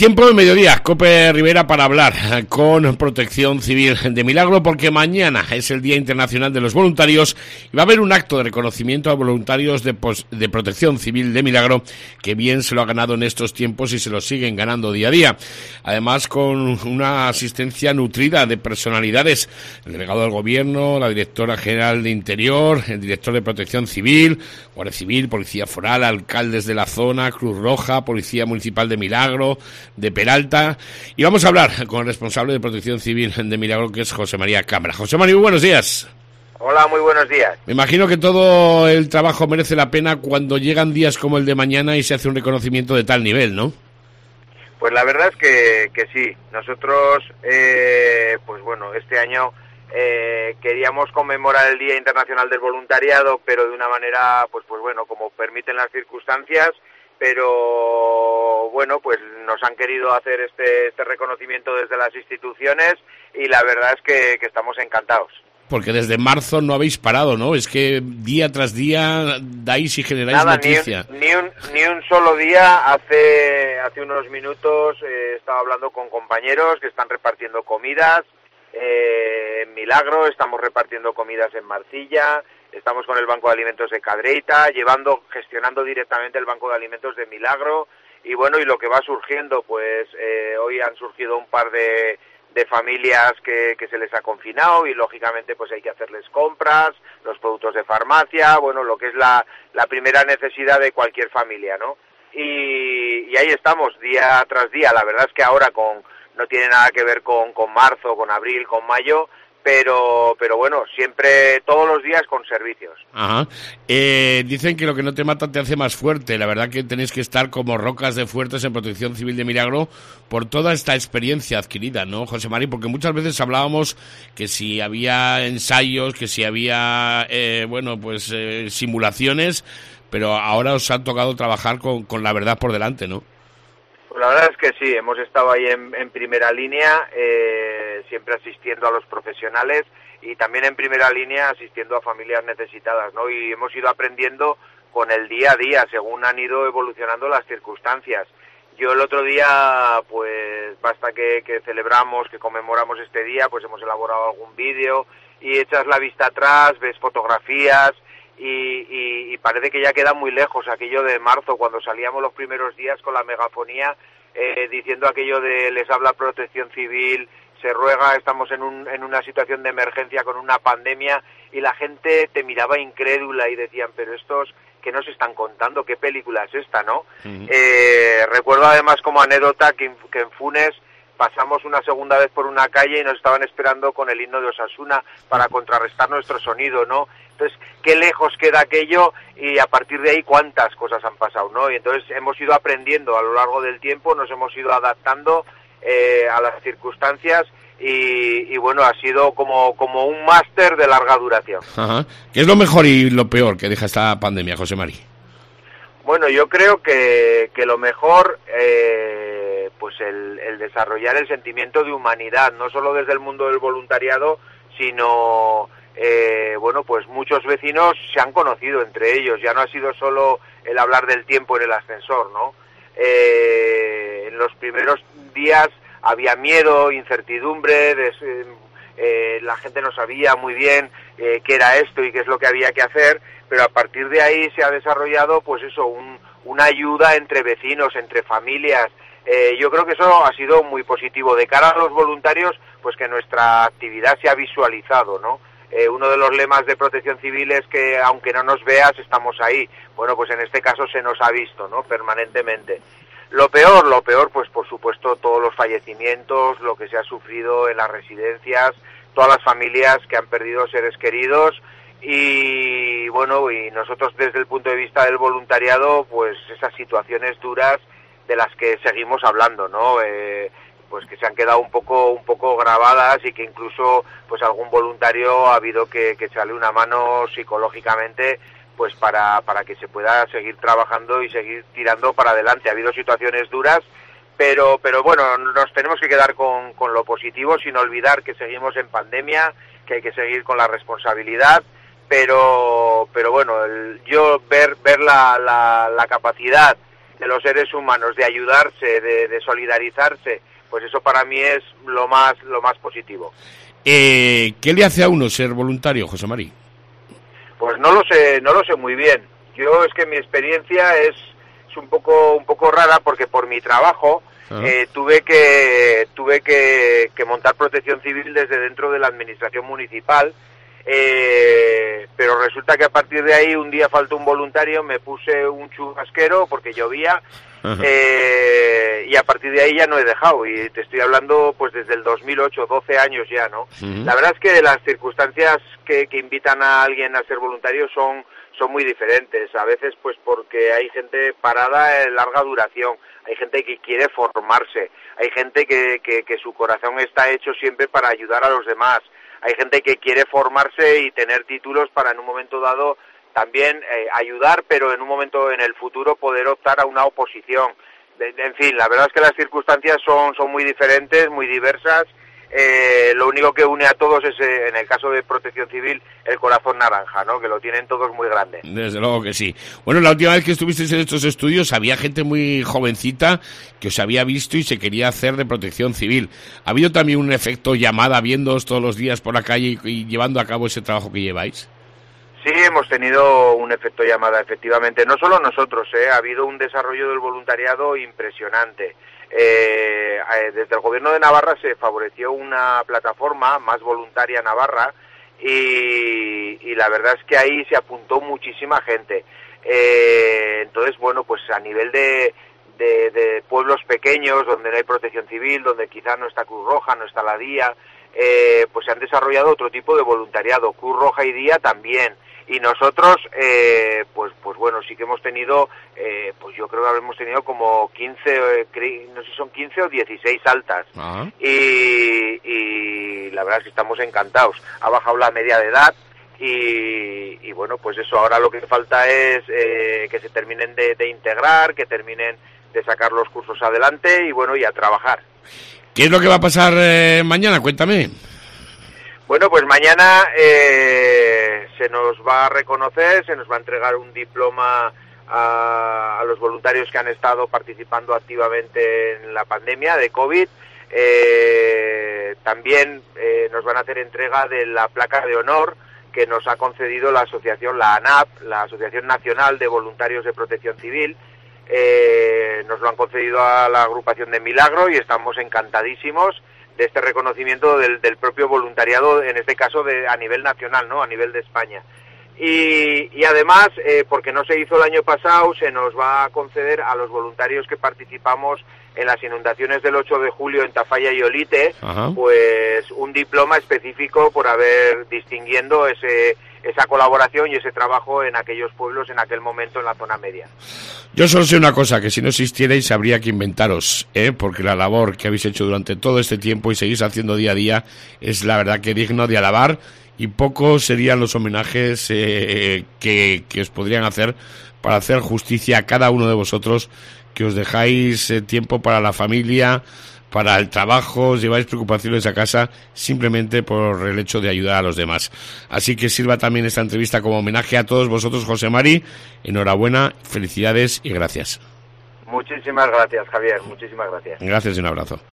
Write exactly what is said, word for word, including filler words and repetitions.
Tiempo de mediodía, Cope Rivera para hablar con Protección Civil de Milagro, porque mañana es el Día Internacional de los Voluntarios y va a haber un acto de reconocimiento a voluntarios de, de Protección Civil de Milagro que bien se lo ha ganado en estos tiempos y se lo siguen ganando día a día. Además, con una asistencia nutrida de personalidades, el delegado del Gobierno, la directora general de Interior, el director de Protección Civil, Guardia Civil, Policía Foral, alcaldes de la zona, Cruz Roja, Policía Municipal de Milagro, de Peralta, y vamos a hablar con el responsable de Protección Civil de Milagro, que es José María Cámara. José María, muy buenos días. Hola, muy buenos días. Me imagino que todo el trabajo merece la pena cuando llegan días como el de mañana y se hace un reconocimiento de tal nivel, ¿no? Pues la verdad es que, que sí. Nosotros, eh, pues bueno, este año eh, queríamos conmemorar el Día Internacional del Voluntariado, pero de una manera, pues, pues bueno, como permiten las circunstancias, pero bueno, pues nos han querido hacer este, este reconocimiento desde las instituciones y la verdad es que, que estamos encantados. Porque desde marzo no habéis parado, ¿no? Es que día tras día dais y generáis Nada, noticia. Ni un, ni, un, ni un solo día. Hace, hace unos minutos eh, estaba hablando con compañeros que están repartiendo comidas eh, en Milagro, estamos repartiendo comidas en Marcilla, estamos con el Banco de Alimentos de Cadreita, llevando, gestionando directamente el Banco de Alimentos de Milagro, y bueno, y lo que va surgiendo, pues eh, hoy han surgido un par de, de familias que, que se les ha confinado y lógicamente pues hay que hacerles compras, los productos de farmacia, bueno, lo que es la, la primera necesidad de cualquier familia, ¿no? Y, y ahí estamos, día tras día. La verdad es que ahora con no tiene nada que ver con, con marzo, con abril, con mayo, pero pero bueno, siempre, todos los días con servicios. Ajá. Eh, dicen que lo que no te mata te hace más fuerte. La verdad que tenéis que estar como rocas de fuertes en Protección Civil de Milagro por toda esta experiencia adquirida, ¿no, José María? Porque muchas veces hablábamos que si había ensayos, que si había, eh, bueno, pues eh, simulaciones, pero ahora os ha tocado trabajar con, con la verdad por delante, ¿no? Pues la verdad es que sí, hemos estado ahí en, en primera línea, eh, siempre asistiendo a los profesionales y también en primera línea asistiendo a familias necesitadas, ¿no? Y hemos ido aprendiendo con el día a día, según han ido evolucionando las circunstancias. Yo el otro día, pues basta que, que celebramos, que conmemoramos este día, pues hemos elaborado algún vídeo y echas la vista atrás, ves fotografías. Y, y, y parece que ya queda muy lejos aquello de marzo, cuando salíamos los primeros días con la megafonía eh, diciendo aquello de les habla Protección Civil, se ruega, estamos en, un, en una situación de emergencia con una pandemia, y la gente te miraba incrédula y decían, pero estos que nos están contando, ¿qué película es esta, no? Uh-huh. eh, recuerdo además como anécdota que, que en Funes pasamos una segunda vez por una calle y nos estaban esperando con el himno de Osasuna para contrarrestar nuestro sonido, ¿no? Entonces, qué lejos queda aquello, y a partir de ahí cuántas cosas han pasado, ¿no? Y entonces hemos ido aprendiendo a lo largo del tiempo, nos hemos ido adaptando eh, a las circunstancias y, y bueno, ha sido como, como un máster de larga duración. Ajá. ¿Qué es lo mejor y lo peor que deja esta pandemia, José María? Bueno, yo creo que, que lo mejor, eh, pues el, el desarrollar el sentimiento de humanidad, no solo desde el mundo del voluntariado, sino... Eh, bueno, pues muchos vecinos se han conocido entre ellos, ya no ha sido solo el hablar del tiempo en el ascensor, ¿no? Eh, en los primeros días había miedo, incertidumbre, des, eh, eh, la gente no sabía muy bien eh, qué era esto y qué es lo que había que hacer, pero a partir de ahí se ha desarrollado, pues eso, un, una ayuda entre vecinos, entre familias. Eh, yo creo que eso ha sido muy positivo. De cara a los voluntarios, pues que nuestra actividad se ha visualizado, ¿no? Eh, uno de los lemas de Protección Civil es que aunque no nos veas, estamos ahí. Bueno, pues en este caso se nos ha visto, ¿no? Permanentemente. Lo peor, lo peor, pues por supuesto todos los fallecimientos, lo que se ha sufrido en las residencias, todas las familias que han perdido seres queridos y bueno, y nosotros desde el punto de vista del voluntariado, pues esas situaciones duras de las que seguimos hablando, ¿no? Eh, pues que se han quedado un poco un poco grabadas y que incluso pues algún voluntario ha habido que, que echarle una mano psicológicamente pues para para que se pueda seguir trabajando y seguir tirando para adelante. Ha habido situaciones duras, pero pero bueno, nos tenemos que quedar con, con lo positivo, sin olvidar que seguimos en pandemia, que hay que seguir con la responsabilidad, pero pero bueno, el, yo ver ver la, la, la capacidad de los seres humanos, de ayudarse, de, de solidarizarse, pues eso para mí es lo más, lo más positivo. Eh, ¿Qué le hace a uno ser voluntario, José Mari? Pues no lo sé, no lo sé muy bien. Yo es que mi experiencia es, es un poco, un poco rara porque por mi trabajo eh, tuve que, tuve que, que montar protección civil desde dentro de la administración municipal. Eh, pero resulta que a partir de ahí un día faltó un voluntario, me puse un chubasquero porque llovía eh, y a partir de ahí ya no he dejado, y te estoy hablando pues desde el dos mil ocho, doce años ya, ¿no? Uh-huh. La verdad es que las circunstancias que, que invitan a alguien a ser voluntario son, son muy diferentes, a veces pues porque hay gente parada en larga duración, hay gente que quiere formarse, hay gente que, que, que su corazón está hecho siempre para ayudar a los demás. Hay gente que quiere formarse y tener títulos para en un momento dado también eh, ayudar, pero en un momento en el futuro poder optar a una oposición. De, de, en fin, la verdad es que las circunstancias son, son muy diferentes, muy diversas. Eh, lo único que une a todos es, eh, en el caso de Protección Civil, el corazón naranja, ¿no? Que lo tienen todos muy grande. Desde luego que sí. Bueno, la última vez que estuvisteis en estos estudios había gente muy jovencita que os había visto y se quería hacer de Protección Civil. ¿Ha habido también un efecto llamada viéndoos todos los días por la calle y, y llevando a cabo ese trabajo que lleváis? Sí, hemos tenido un efecto llamada, efectivamente. No solo nosotros, ¿eh? Ha habido un desarrollo del voluntariado impresionante. Eh, desde el Gobierno de Navarra se favoreció una plataforma, Más Voluntaria Navarra, y, y la verdad es que ahí se apuntó muchísima gente. Eh, entonces, bueno, pues a nivel de, de, de pueblos pequeños, donde no hay protección civil, donde quizás no está Cruz Roja, no está la Día, eh, pues se han desarrollado otro tipo de voluntariado, Cruz Roja y Día también. Y nosotros, eh, pues pues bueno, sí que hemos tenido, eh, pues yo creo que habremos tenido como quince, eh, no sé si son quince o dieciséis altas. Uh-huh. y, y la verdad es que estamos encantados. Ha bajado la media de edad y, y bueno, pues eso, ahora lo que falta es eh, que se terminen de, de integrar, que terminen de sacar los cursos adelante y bueno, y a trabajar. ¿Qué es lo que va a pasar eh, mañana? Cuéntame. Bueno, pues mañana eh, se nos va a reconocer, se nos va a entregar un diploma a, a los voluntarios que han estado participando activamente en la pandemia de COVID. Eh, también eh, nos van a hacer entrega de la placa de honor que nos ha concedido la asociación, la ANAP, la Asociación Nacional de Voluntarios de Protección Civil. Eh, nos lo han concedido a la agrupación de Milagro y estamos encantadísimos de este reconocimiento del, del propio voluntariado, en este caso de, a nivel nacional, ¿no? A nivel de España. Y, y además, eh, porque no se hizo el año pasado, se nos va a conceder a los voluntarios que participamos en las inundaciones del ocho de julio en Tafalla y Olite, Ajá. pues un diploma específico por haber distinguiendo ese esa colaboración y ese trabajo en aquellos pueblos en aquel momento en la zona media. Yo solo sé una cosa, que si no existierais habría que inventaros, ¿eh? Porque la labor que habéis hecho durante todo este tiempo y seguís haciendo día a día es la verdad que digno de alabar, y pocos serían los homenajes eh, que, que os podrían hacer para hacer justicia a cada uno de vosotros, que os dejáis eh, tiempo para la familia, para el trabajo, os lleváis preocupaciones a casa simplemente por el hecho de ayudar a los demás. Así que sirva también esta entrevista como homenaje a todos vosotros, José Mari. Enhorabuena, felicidades y gracias. Muchísimas gracias, Javier, muchísimas gracias. Gracias y un abrazo.